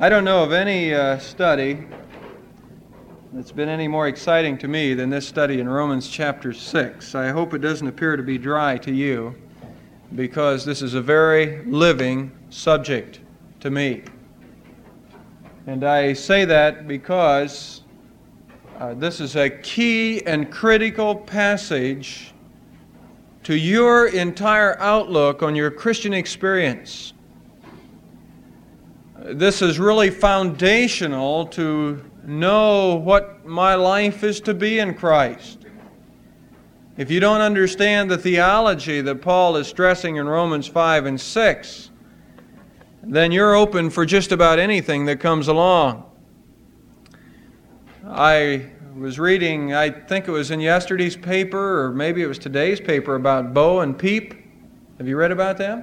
I don't know of any study that's been any more exciting to me than this study in Romans chapter 6. I hope it doesn't appear to be dry to you, because this is a very living subject to me. And I say that because this is a key and critical passage to your entire outlook on your Christian experience. This is really foundational to know what my life is to be in Christ. If you don't understand the theology that Paul is stressing in Romans 5 and 6, then you're open for just about anything that comes along. I was reading, I think it was in yesterday's paper, or maybe it was today's paper, about Bo and Peep. Have you read about them?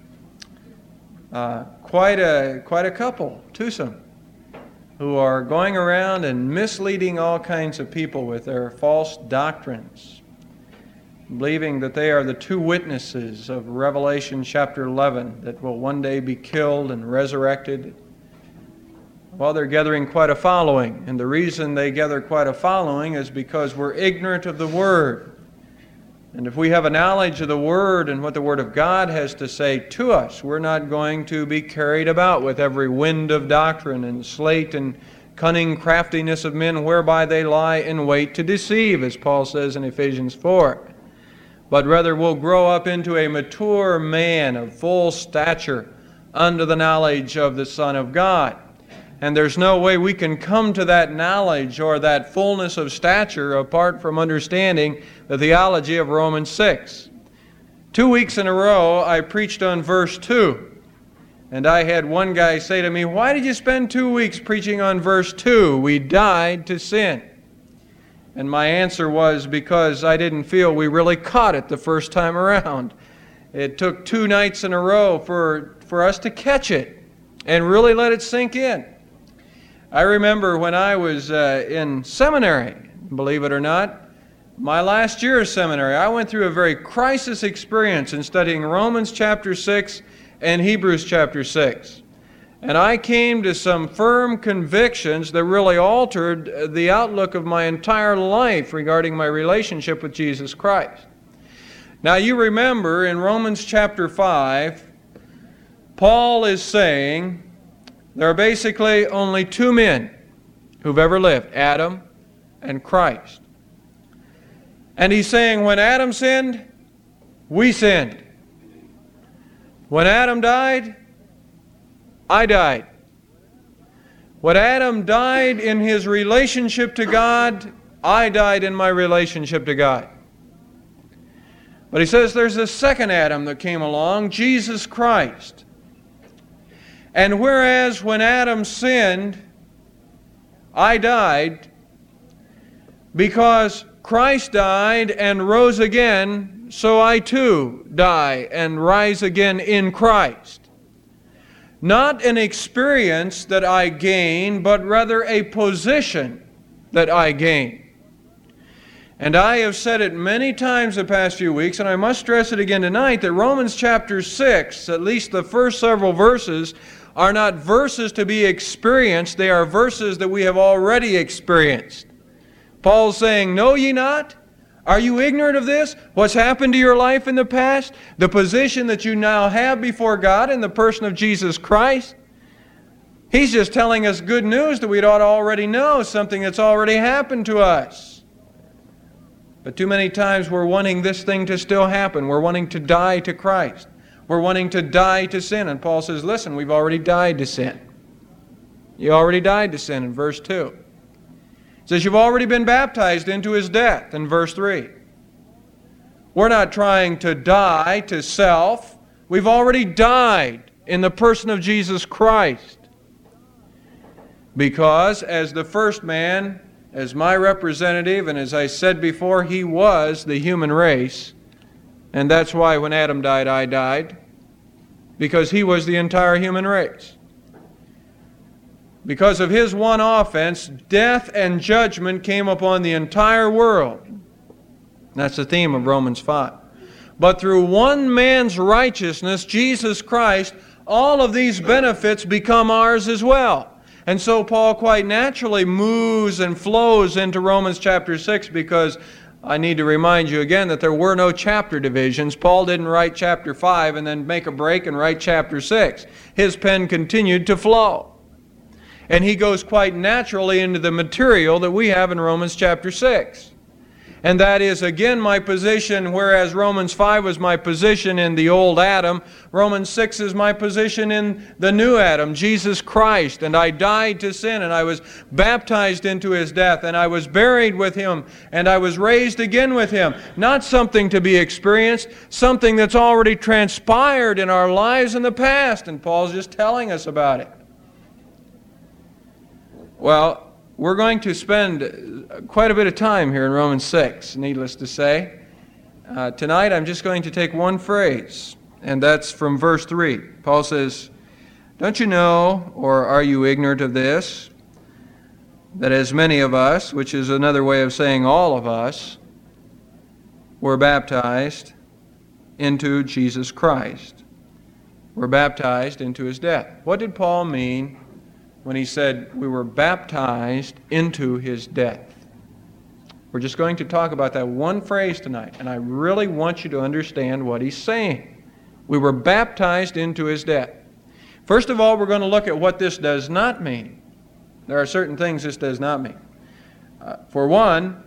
Quite a couple, twosome, who are going around and misleading all kinds of people with their false doctrines, believing that they are the two witnesses of Revelation chapter 11 that will one day be killed and resurrected. Well, they're gathering quite a following, and the reason they gather quite a following is because we're ignorant of the Word. And if we have a knowledge of the Word and what the Word of God has to say to us, we're not going to be carried about with every wind of doctrine and sleight and cunning craftiness of men whereby they lie in wait to deceive, as Paul says in Ephesians 4. But rather we'll grow up into a mature man of full stature unto the knowledge of the Son of God. And there's no way we can come to that knowledge or that fullness of stature apart from understanding the theology of Romans 6. 2 weeks in a row, I preached on verse 2. And I had one guy say to me, "Why did you spend 2 weeks preaching on verse 2? We died to sin." And my answer was, because I didn't feel we really caught it the first time around. It took 2 nights in a row for us to catch it and really let it sink in. I remember when I was in seminary, believe it or not, my last year of seminary, I went through a very crisis experience in studying Romans chapter 6 and Hebrews chapter 6. And I came to some firm convictions that really altered the outlook of my entire life regarding my relationship with Jesus Christ. Now you remember in Romans chapter 5, Paul is saying there are basically only 2 men who've ever lived, Adam and Christ. And he's saying when Adam sinned, we sinned. When Adam died, I died. When Adam died in his relationship to God, I died in my relationship to God. But he says there's a second Adam that came along, Jesus Christ. And whereas when Adam sinned, I died, because Christ died and rose again, so I too die and rise again in Christ. Not an experience that I gain, but rather a position that I gain. And I have said it many times the past few weeks, and I must stress it again tonight, that Romans chapter 6, at least the first several verses, are not verses to be experienced. They are verses that we have already experienced. Paul's saying, "Know ye not? Are you ignorant of this? What's happened to your life in the past? The position that you now have before God in the person of Jesus Christ?" He's just telling us good news that we'd ought to already know, something that's already happened to us. But too many times we're wanting this thing to still happen. We're wanting to die to Christ. We're wanting to die to sin. And Paul says, listen, we've already died to sin. You already died to sin in verse 2. It says you've already been baptized into His death in verse 3. We're not trying to die to self. We've already died in the person of Jesus Christ. Because as the first man, as my representative, and as I said before, He was the human race. And that's why when Adam died, I died. Because he was the entire human race. Because of his one offense, death and judgment came upon the entire world. That's the theme of Romans 5. But through one man's righteousness, Jesus Christ, all of these benefits become ours as well. And so Paul quite naturally moves and flows into Romans chapter 6, because I need to remind you again that there were no chapter divisions. Paul didn't write chapter 5 and then make a break and write chapter 6. His pen continued to flow. And he goes quite naturally into the material that we have in Romans chapter 6. And that is, again, my position, whereas Romans 5 was my position in the old Adam, Romans 6 is my position in the new Adam, Jesus Christ. And I died to sin, and I was baptized into His death, and I was buried with Him, and I was raised again with Him. Not something to be experienced, something that's already transpired in our lives in the past, and Paul's just telling us about it. Well, we're going to spend quite a bit of time here in Romans 6, needless to say. Tonight I'm just going to take one phrase, and that's from verse 3. Paul says, "Don't you know, or are you ignorant of this, that as many of us," which is another way of saying all of us, "were baptized into Jesus Christ." We're baptized into His death. What did Paul mean when he said we were baptized into His death? We're just going to talk about that one phrase tonight, and I really want you to understand what he's saying. We were baptized into His death. First of all, we're going to look at what this does not mean. There are certain things this does not mean. For one,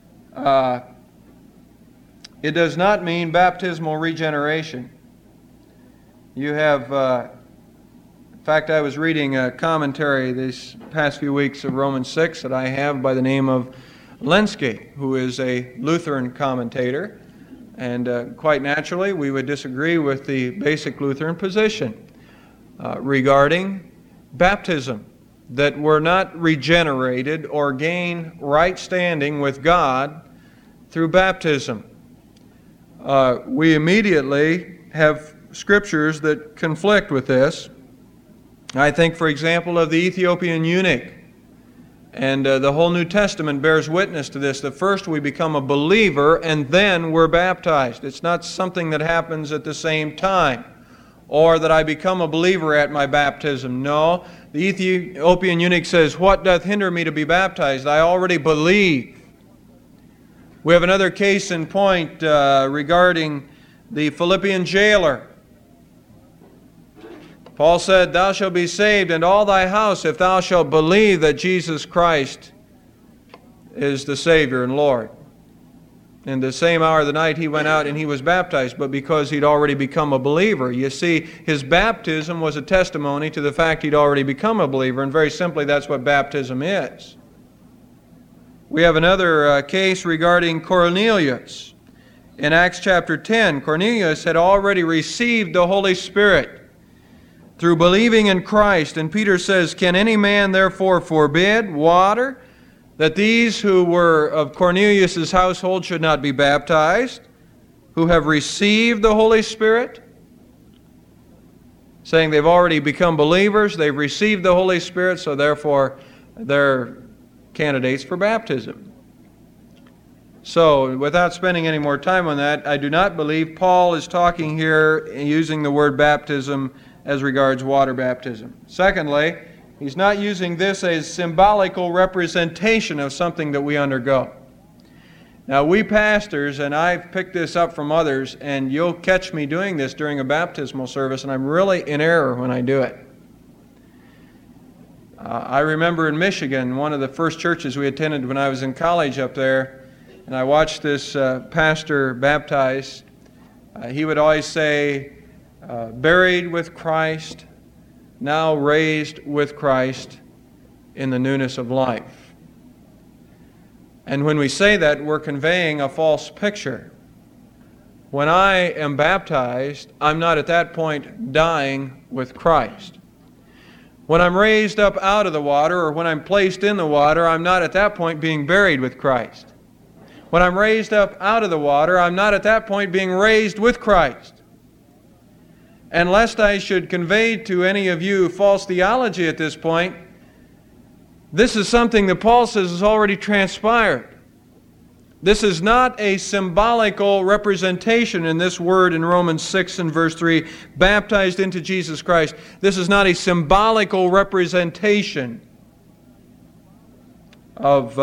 it does not mean baptismal regeneration. You have... In fact, I was reading a commentary these past few weeks of Romans 6 that I have by the name of Lenski, who is a Lutheran commentator. And quite naturally, we would disagree with the basic Lutheran position regarding baptism, that we're not regenerated or gain right standing with God through baptism. We immediately have scriptures that conflict with this. I think, for example, of the Ethiopian eunuch. And the whole New Testament bears witness to this, that first we become a believer and then we're baptized. It's not something that happens at the same time, or that I become a believer at my baptism. No, the Ethiopian eunuch says, "What doth hinder me to be baptized? I already believe." We have another case in point regarding the Philippian jailer. Paul said, "Thou shalt be saved, and all thy house, if thou shalt believe that Jesus Christ is the Savior and Lord." In the same hour of the night he went out and he was baptized, but because he'd already become a believer. You see, his baptism was a testimony to the fact he'd already become a believer, and very simply that's what baptism is. We have another case regarding Cornelius. In Acts chapter 10, Cornelius had already received the Holy Spirit through believing in Christ. And Peter says, "Can any man therefore forbid water, that these who were of Cornelius' household should not be baptized, who have received the Holy Spirit?" Saying they've already become believers, they've received the Holy Spirit, so therefore they're candidates for baptism. So, without spending any more time on that, I do not believe Paul is talking here using the word baptism as regards water baptism. Secondly, he's not using this as symbolical representation of something that we undergo. Now, we pastors, and I've picked this up from others, and you'll catch me doing this during a baptismal service, and I'm really in error when I do it. I remember in Michigan, one of the first churches we attended when I was in college up there, and I watched this pastor baptize. He would always say, "Buried with Christ, now raised with Christ in the newness of life." And when we say that, we're conveying a false picture. When I am baptized, I'm not at that point dying with Christ. When I'm raised up out of the water, or when I'm placed in the water, I'm not at that point being buried with Christ. When I'm raised up out of the water, I'm not at that point being raised with Christ. And lest I should convey to any of you false theology at this point, this is something that Paul says has already transpired. This is not a symbolical representation in this word in Romans 6 and verse 3, baptized into Jesus Christ. This is not a symbolical representation of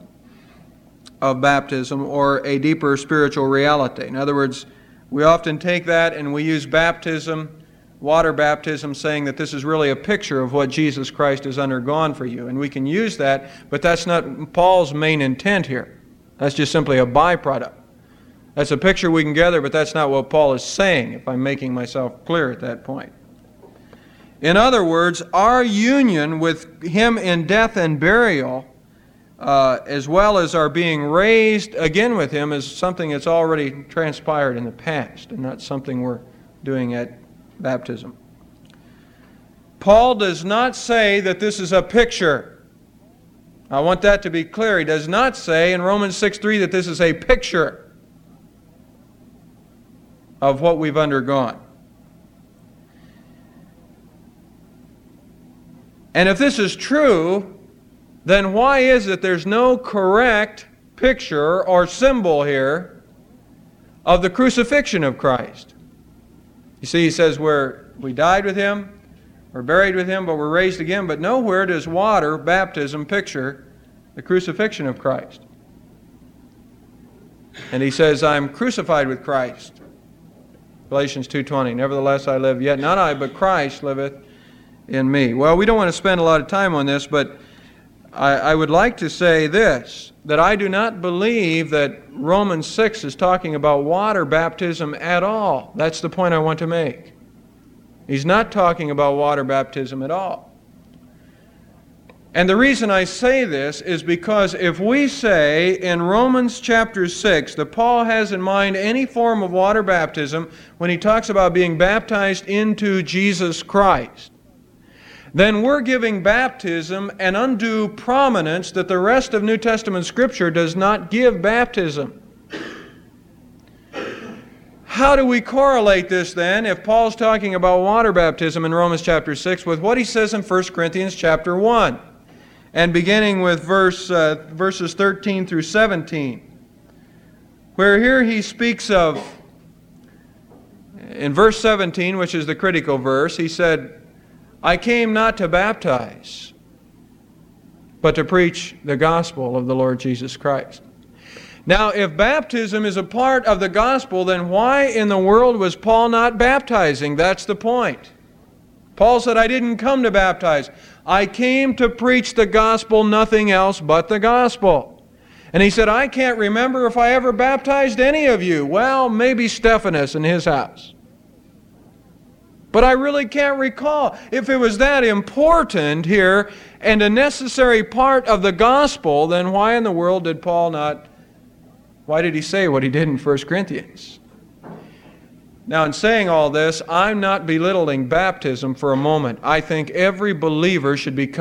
baptism, or a deeper spiritual reality. In other words, we often take that and we use baptism, water baptism, saying that this is really a picture of what Jesus Christ has undergone for you. And we can use that, but that's not Paul's main intent here. That's just simply a byproduct. That's a picture we can gather, but that's not what Paul is saying, if I'm making myself clear at that point. In other words, our union with Him in death and burial, as well as our being raised again with Him, is something that's already transpired in the past and not something we're doing at baptism. Paul does not say that this is a picture. I want that to be clear. He does not say in Romans 6:3 that this is a picture of what we've undergone. And if this is true, then why is it there's no correct picture or symbol here of the crucifixion of Christ? You see, he says we died with Him, we're buried with Him, but we're raised again. But nowhere does water baptism picture the crucifixion of Christ. And he says, I'm crucified with Christ. Galatians 2:20, nevertheless I live, yet not I, but Christ liveth in me. Well, we don't want to spend a lot of time on this, but I would like to say this, that I do not believe that Romans 6 is talking about water baptism at all. That's the point I want to make. He's not talking about water baptism at all. And the reason I say this is because if we say in Romans chapter 6 that Paul has in mind any form of water baptism when he talks about being baptized into Jesus Christ, then we're giving baptism an undue prominence that the rest of New Testament Scripture does not give baptism. How do we correlate this then, if Paul's talking about water baptism in Romans chapter 6, with what he says in 1 Corinthians chapter 1, and beginning with verses 13 through 17, where here he speaks of, in verse 17, which is the critical verse, he said, I came not to baptize, but to preach the gospel of the Lord Jesus Christ. Now, if baptism is a part of the gospel, then why in the world was Paul not baptizing? That's the point. Paul said, I didn't come to baptize. I came to preach the gospel, nothing else but the gospel. And he said, I can't remember if I ever baptized any of you. Well, maybe Stephanus in his house. But I really can't recall. If it was that important here and a necessary part of the gospel, then why in the world did Paul not, why did he say what he did in 1 Corinthians? Now, in saying all this, I'm not belittling baptism for a moment. I think every believer should be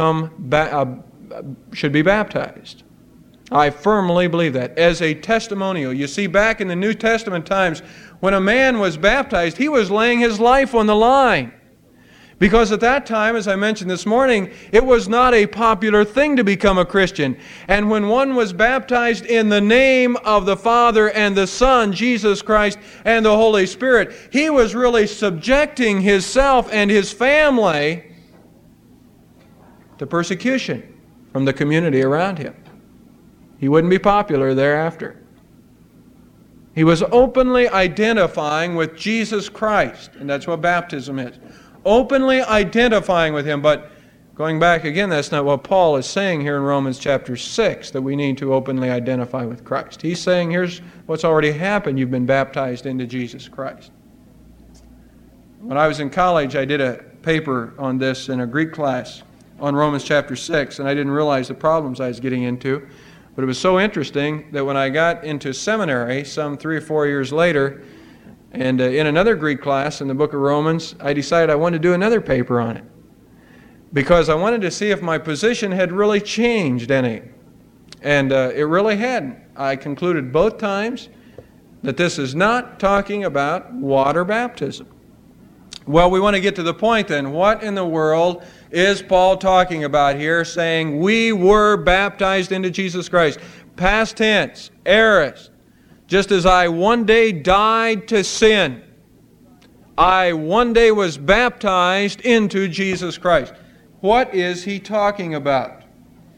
baptized. I firmly believe that as a testimonial. You see, back in the New Testament times, when a man was baptized, he was laying his life on the line. Because at that time, as I mentioned this morning, it was not a popular thing to become a Christian. And when one was baptized in the name of the Father and the Son, Jesus Christ, and the Holy Spirit, he was really subjecting himself and his family to persecution from the community around him. He wouldn't be popular thereafter. He was openly identifying with Jesus Christ, and that's what baptism is. Openly identifying with Him, but going back again, that's not what Paul is saying here in Romans chapter 6, that we need to openly identify with Christ. He's saying, here's what's already happened. You've been baptized into Jesus Christ. When I was in college, I did a paper on this in a Greek class on Romans chapter 6, and I didn't realize the problems I was getting into. But it was so interesting that when I got into seminary some 3 or 4 years later, and in another Greek class in the book of Romans, I decided I wanted to do another paper on it. Because I wanted to see if my position had really changed any. And it really hadn't. I concluded both times that this is not talking about water baptism. Well, we want to get to the point then. What in the world is Paul talking about here, saying we were baptized into Jesus Christ? Past tense, aorist. Just as I one day died to sin, I one day was baptized into Jesus Christ. What is he talking about?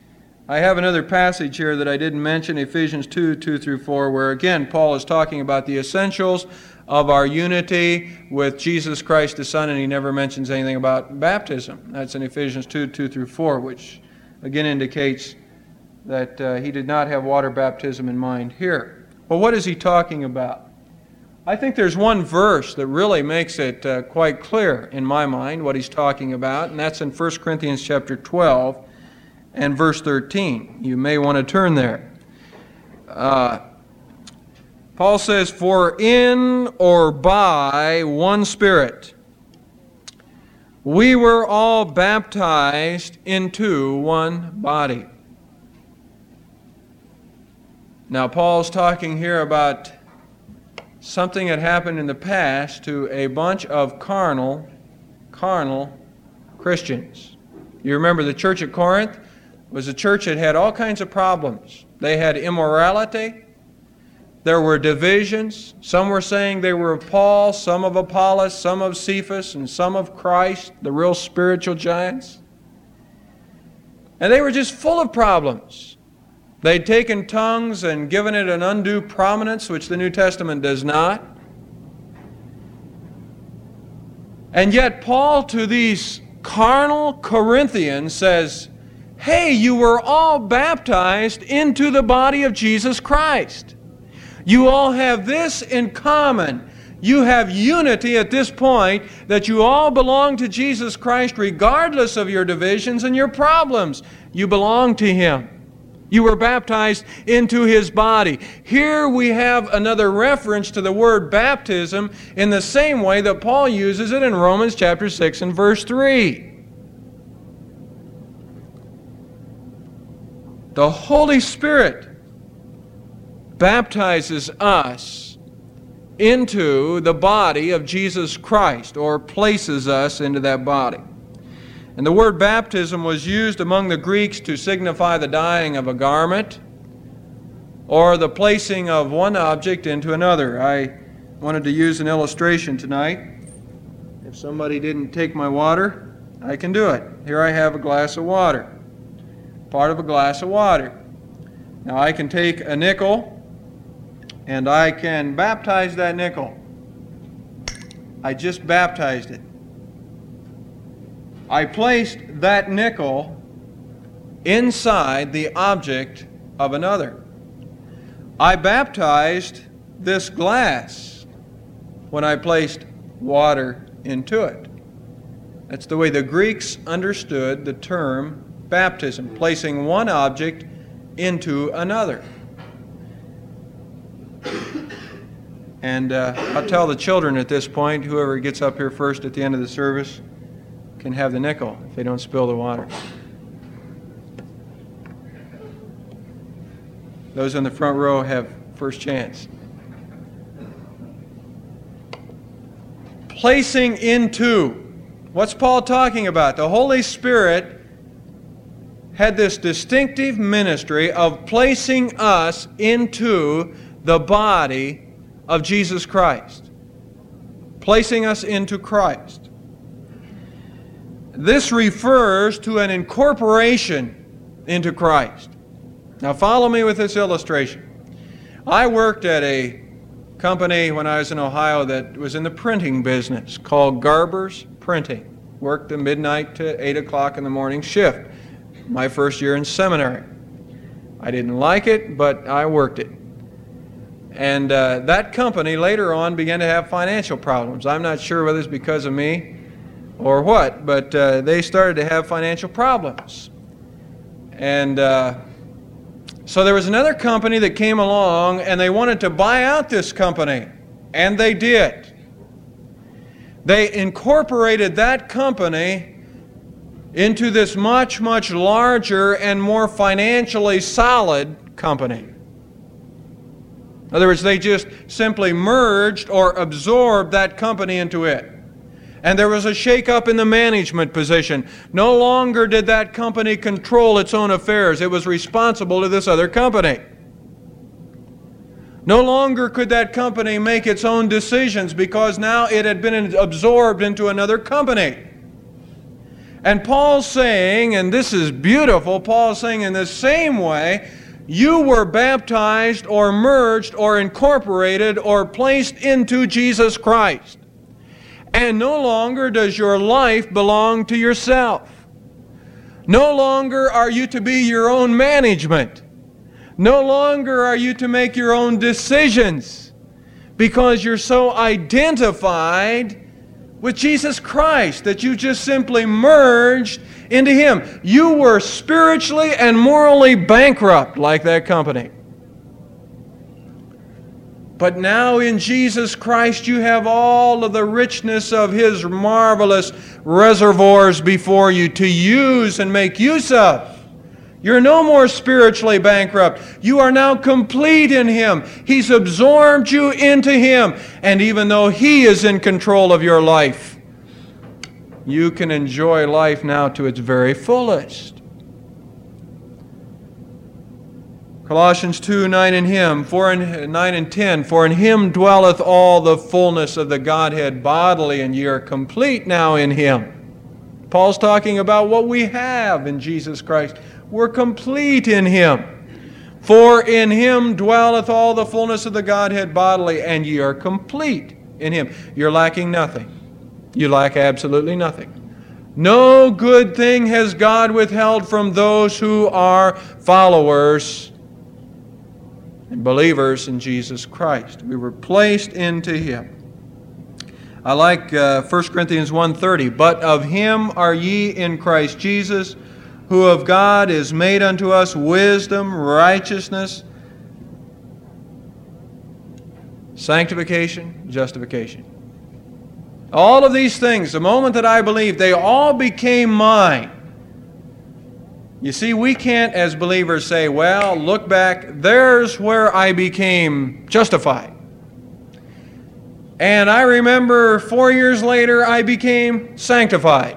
I have another passage here that I didn't mention, Ephesians 2, 2 through 4, where again Paul is talking about the essentials of our unity with Jesus Christ the Son, and he never mentions anything about baptism. That's in Ephesians 2, 2 through 4, which again indicates that he did not have water baptism in mind here. Well, what is he talking about? I think there's one verse that really makes it quite clear in my mind what he's talking about, and that's in 1 Corinthians chapter 12 and verse 13. You may want to turn there. Paul says, "For in or by one Spirit we were all baptized into one body." Now, Paul's talking here about something that happened in the past to a bunch of carnal Christians. You remember the church at Corinth was a church that had all kinds of problems. They had immorality. There were divisions. Some were saying they were of Paul, some of Apollos, some of Cephas, and some of Christ, the real spiritual giants. And they were just full of problems. They'd taken tongues and given it an undue prominence, which the New Testament does not. And yet Paul to these carnal Corinthians says, hey, you were all baptized into the body of Jesus Christ. You all have this in common. You have unity at this point that you all belong to Jesus Christ regardless of your divisions and your problems. You belong to Him. You were baptized into His body. Here we have another reference to the word baptism in the same way that Paul uses it in Romans chapter 6 and verse 3. The Holy Spirit baptizes us into the body of Jesus Christ, or places us into that body. And the word baptism was used among the Greeks to signify the dyeing of a garment or the placing of one object into another. I wanted to use an illustration tonight. If somebody didn't take my water, I can do it. Here I have a glass of water, part of a glass of water. Now I can take a nickel and I can baptize that nickel. I just baptized it. I placed that nickel inside the object of another. I baptized this glass when I placed water into it. That's the way the Greeks understood the term baptism, placing one object into another. And I'll tell the children at this point, whoever gets up here first at the end of the service can have the nickel if they don't spill the water. Those in the front row have first chance. Placing into. What's Paul talking about? The Holy Spirit had this distinctive ministry of placing us into the body of Jesus Christ. Placing us into Christ. This refers to an incorporation into Christ. Now follow me with this illustration. I worked at a company when I was in Ohio that was in the printing business called Garber's Printing. Worked the midnight to 8 o'clock in the morning shift. My first year in seminary. I didn't like it, but I worked it. And that company later on began to have financial problems. I'm not sure whether it's because of me or what, but they started to have financial problems. And so there was another company that came along and they wanted to buy out this company. And they did. They incorporated that company into this much, much larger and more financially solid company. In other words, they just simply merged or absorbed that company into it. And there was a shake-up in the management position. No longer did that company control its own affairs. It was responsible to this other company. No longer could that company make its own decisions because now it had been absorbed into another company. And Paul's saying, and this is beautiful, Paul's saying in the same way, you were baptized or merged or incorporated or placed into Jesus Christ. And no longer does your life belong to yourself. No longer are you to be your own management. No longer are you to make your own decisions, because you're so identified with Jesus Christ that you just simply merged into Him. You were spiritually and morally bankrupt like that company. But now in Jesus Christ you have all of the richness of His marvelous reservoirs before you to use and make use of. You're no more spiritually bankrupt. You are now complete in Him. He's absorbed you into Him. And even though He is in control of your life, you can enjoy life now to its very fullest. Colossians 2, 9 and 10, For in Him dwelleth all the fullness of the Godhead bodily, and ye are complete now in Him. Paul's talking about what we have in Jesus Christ. We're complete in Him. For in Him dwelleth all the fullness of the Godhead bodily, and ye are complete in Him. You're lacking nothing. You lack absolutely nothing. No good thing has God withheld from those who are followers and believers in Jesus Christ. We were placed into Him. I like 1 Corinthians 1:30. But of Him are ye in Christ Jesus, who of God is made unto us wisdom, righteousness, sanctification, justification. All of these things, the moment that I believed, they all became mine. You see, we can't as believers say, well, look back, there's where I became justified. And I remember 4 years later I became sanctified.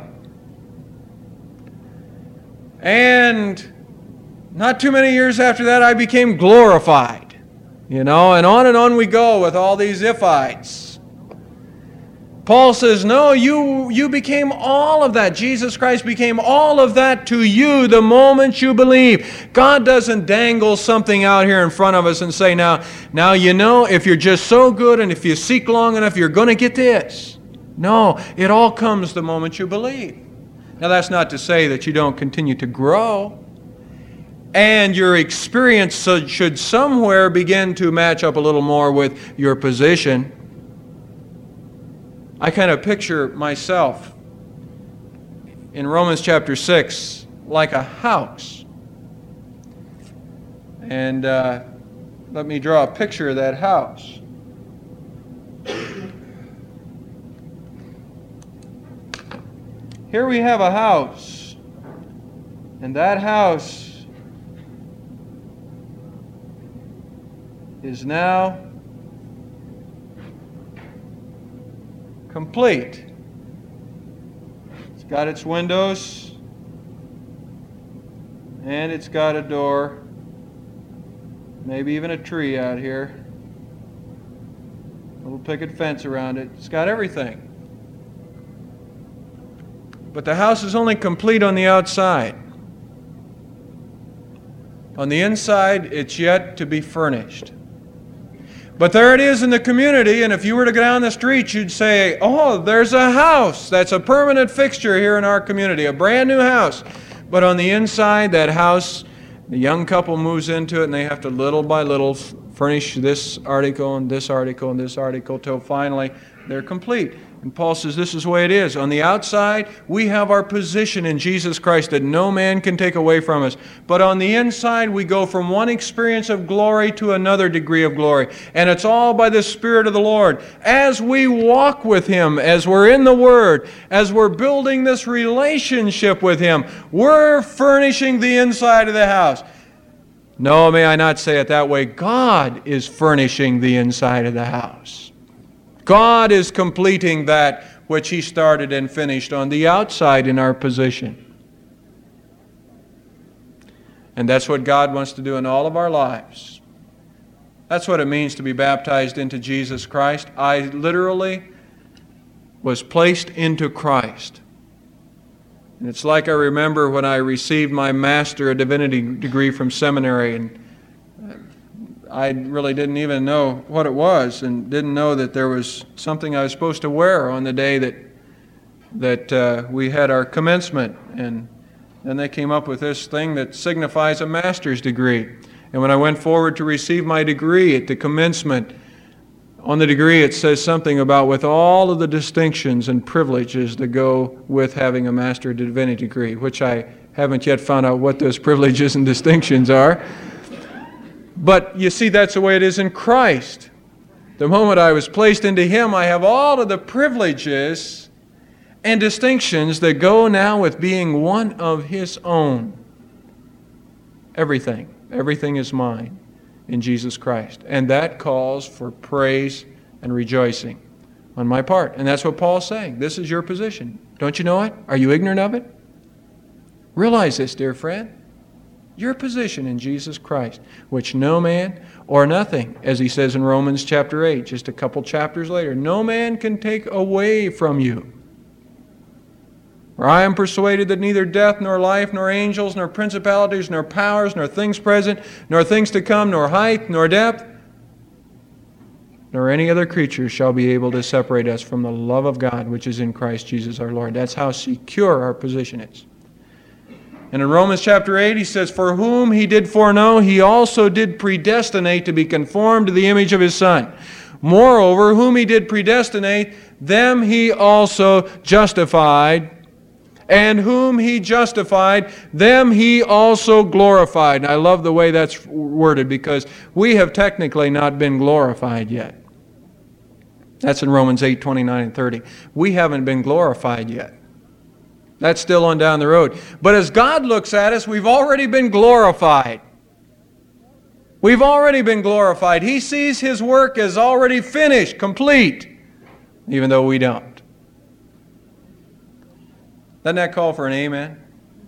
And not too many years after that, I became glorified. And on we go with all these if-ites. Paul says, no, you became all of that. Jesus Christ became all of that to you the moment you believe. God doesn't dangle something out here in front of us and say, now if you're just so good and if you seek long enough, you're going to get this. No, it all comes the moment you believe. Now, that's not to say that you don't continue to grow. And your experience should somewhere begin to match up a little more with your position. I kind of picture myself in Romans chapter 6 like a house. And let me draw a picture of that house. Here we have a house, and that house is now complete. It's got its windows, and it's got a door, maybe even a tree out here, a little picket fence around it. It's got everything. But the house is only complete on the outside. On the inside, it's yet to be furnished. But there it is in the community, and if you were to go down the street, you'd say, oh, there's a house. That's a permanent fixture here in our community, a brand new house. But on the inside, that house, the young couple moves into it, and they have to little by little furnish this article and this article and this article till finally they're complete. And Paul says this is the way it is. On the outside, we have our position in Jesus Christ that no man can take away from us. But on the inside, we go from one experience of glory to another degree of glory. And it's all by the Spirit of the Lord. As we walk with Him, as we're in the Word, as we're building this relationship with Him, we're furnishing the inside of the house. No, may I not say it that way. God is furnishing the inside of the house. God is completing that which He started and finished on the outside in our position. And that's what God wants to do in all of our lives. That's what it means to be baptized into Jesus Christ. I literally was placed into Christ. And it's like I remember when I received my Master of Divinity degree from seminary, and I really didn't even know what it was, and didn't know that there was something I was supposed to wear on the day that we had our commencement. And then they came up with this thing that signifies a master's degree. And when I went forward to receive my degree at the commencement, on the degree it says something about with all of the distinctions and privileges that go with having a Master of Divinity degree, which I haven't yet found out what those privileges and distinctions are. But you see, that's the way it is in Christ. The moment I was placed into Him, I have all of the privileges and distinctions that go now with being one of His own. Everything is mine in Jesus Christ. And that calls for praise and rejoicing on my part. And that's what Paul's saying. This is your position. Don't you know it? Are you ignorant of it? Realize this, dear friend. Your position in Jesus Christ, which no man or nothing, as he says in Romans chapter 8, just a couple chapters later, no man can take away from you. For I am persuaded that neither death, nor life, nor angels, nor principalities, nor powers, nor things present, nor things to come, nor height, nor depth, nor any other creature shall be able to separate us from the love of God which is in Christ Jesus our Lord. That's how secure our position is. And in Romans chapter 8 he says, for whom He did foreknow, He also did predestinate to be conformed to the image of His Son. Moreover, whom He did predestinate, them He also justified. And whom He justified, them He also glorified. And I love the way that's worded, because we have technically not been glorified yet. That's in Romans 8, 29 and 30. We haven't been glorified yet. That's still on down the road. But as God looks at us, we've already been glorified. We've already been glorified. He sees His work as already finished, complete, even though we don't. Doesn't that call for an amen?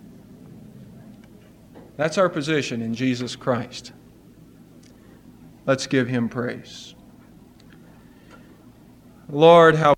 That's our position in Jesus Christ. Let's give Him praise. Lord, how